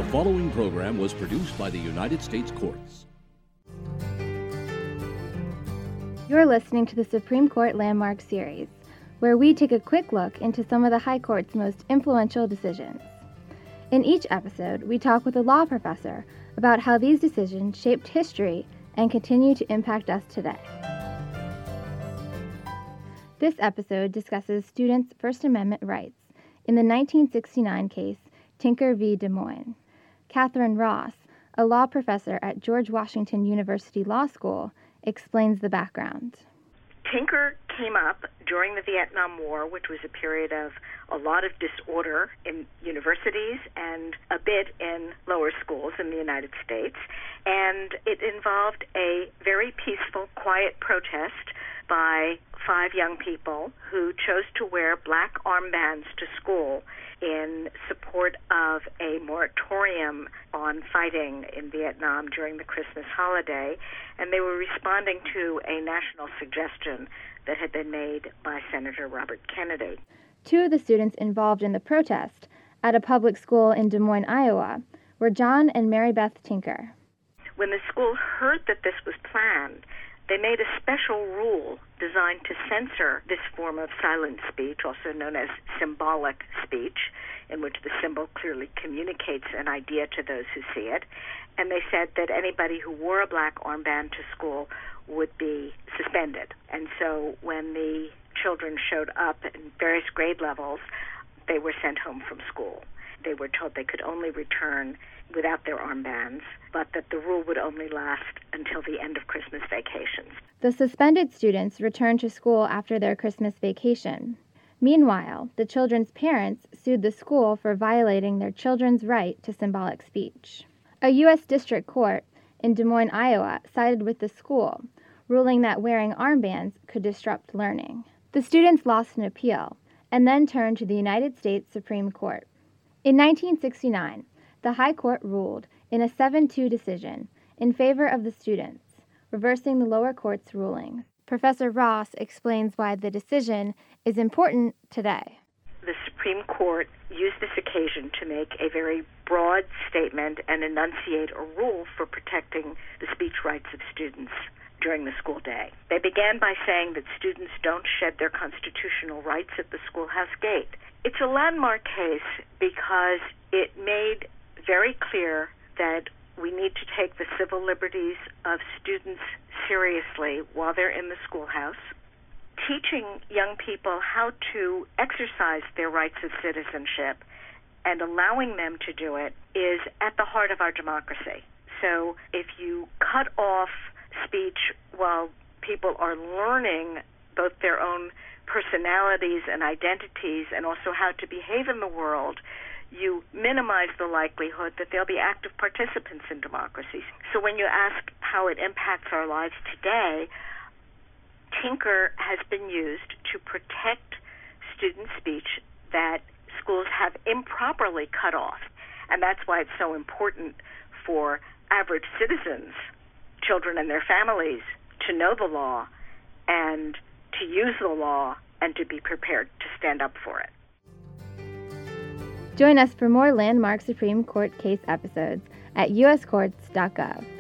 following program was produced by the United States Courts. You're listening to the Supreme Court Landmark Series, where we take a quick look into some of the High Court's most influential decisions. In each episode, we talk with a law professor about how these decisions shaped history and continue to impact us today. This episode discusses students' First Amendment rights in the 1969 case Tinker v. Des Moines. Catherine Ross, a law professor at George Washington University Law School, explains the background. Tinker came up during the Vietnam War, which was a period of a lot of disorder in universities and a bit in lower schools in the United States. And it involved a very peaceful, quiet protest by 5 young people who chose to wear black armbands to school in support of a moratorium on fighting in Vietnam during the Christmas holiday, and they were responding to a national suggestion that had been made by Senator Robert Kennedy. 2 of the students involved in the protest at a public school in Des Moines, Iowa, were John and Mary Beth Tinker. When the school heard that this was planned, they made a special rule designed to censor this form of silent speech, also known as symbolic speech, in which the symbol clearly communicates an idea to those who see it. And they said that anybody who wore a black armband to school would be suspended. And so when the children showed up in various grade levels, they were sent home from school. They were told they could only return without their armbands, but that the rule would only last until the end of Christmas vacations. The suspended students returned to school after their Christmas vacation. Meanwhile, the children's parents sued the school for violating their children's right to symbolic speech. A U.S. District Court in Des Moines, Iowa, sided with the school, ruling that wearing armbands could disrupt learning. The students lost an appeal and then turned to the United States Supreme Court. In 1969, the High Court ruled in a 7-2 decision in favor of the students, reversing the lower court's ruling. Professor Ross explains why the decision is important today. The Supreme Court used this occasion to make a very broad statement and enunciate a rule for protecting the speech rights of students during the school day. They began by saying that students don't shed their constitutional rights at the schoolhouse gate. It's a landmark case because it made very clear that we need to take the civil liberties of students seriously while they're in the schoolhouse. Teaching young people how to exercise their rights of citizenship and allowing them to do it is at the heart of our democracy. So if you cut off speech while people are learning both their own personalities and identities and also how to behave in the world, you minimize the likelihood that they'll be active participants in democracy. So when you ask how it impacts our lives today, Tinker has been used to protect student speech that schools have improperly cut off. And that's why it's so important for average citizens, children and their families, to know the law and to use the law and to be prepared to stand up for it. Join us for more landmark Supreme Court case episodes at uscourts.gov.